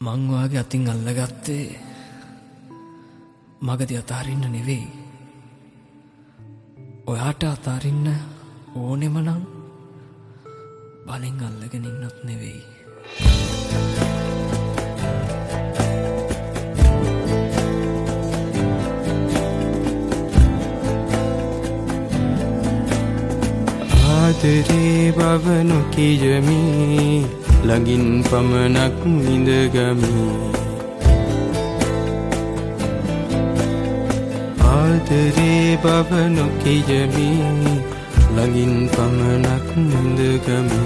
මං ඔයාගේ අතින් අල්ලගත්තේ මගදී අතාරින්න නෙවෙයි. ඔයාට අතාරින්න ඕනෙම නම් බලෙන් අල්ලගෙන ඉන්නත් නෙවෙයි. ආදරේ බව නොකියමි ළඟින් පමණක් ඉඳගමි. ආදරේ බව නොකියමි ළඟින් පමණක් ඉඳගමි.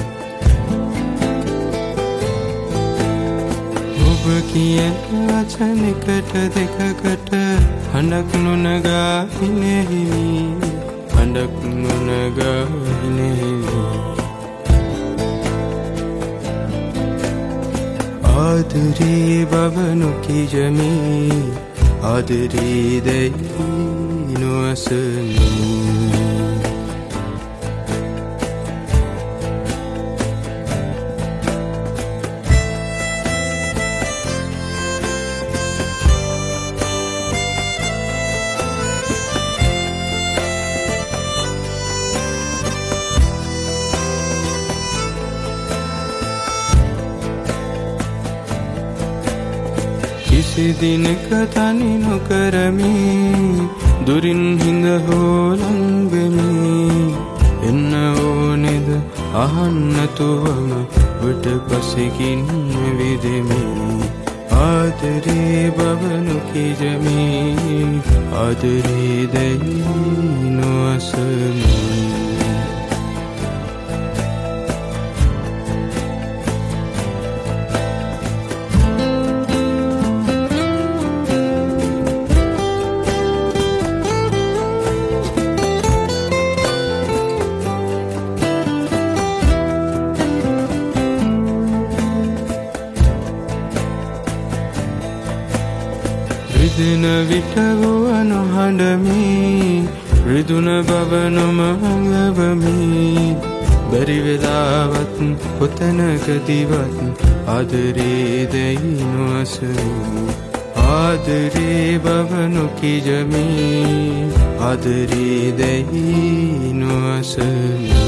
ඔබ කියන වචනයකට දෙකකට හඬක් නොනගා හිනෙහිමි. හඬක් නොනගා හිනෙහිමි. ආදරේ බව නොකියමි ආදරේ දැයි නොඅසමි. කිසි දිනක තනි නොකරමි දුරින් හිඳ හෝලං වෙමි. එන්න ඕනෙද අහන්නතුවම ඔබට පසකින් විදෙමි. ආදරේ බව නොකියමි ආදරේ දැයි නොඅසමි. රිදෙන විට වුව නොහඬමි රිදුන බව නොමඟවමි. බැරි වෙලාවත් කොතැනකදීවත් ආදරේ දැයි නොඅසමි. ආදරේ බව නොකියමි ආදරේ දැයි නොඅසමි.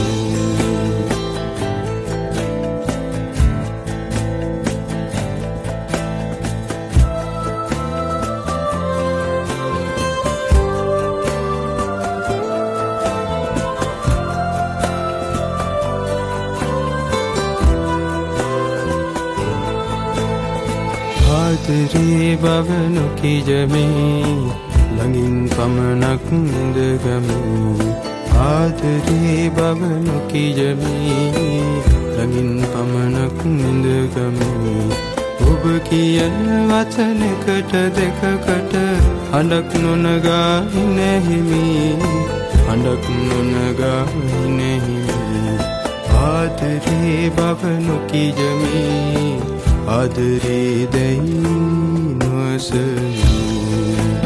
ආදරේ බව නොකියමි ළඟින් පමණක් ඉඳගමි. ආදරේ බව නොකියමි ළඟින් පමණක් ඉඳගමි. ඔබ කියන වචනයකට දෙකකට හඬක් නොනගා හිනෙහිමි. හඬක් නොනගා හිනෙහිමි. ආදරේ බව නොකියමි ආදරේ දැයි නොඅසමි.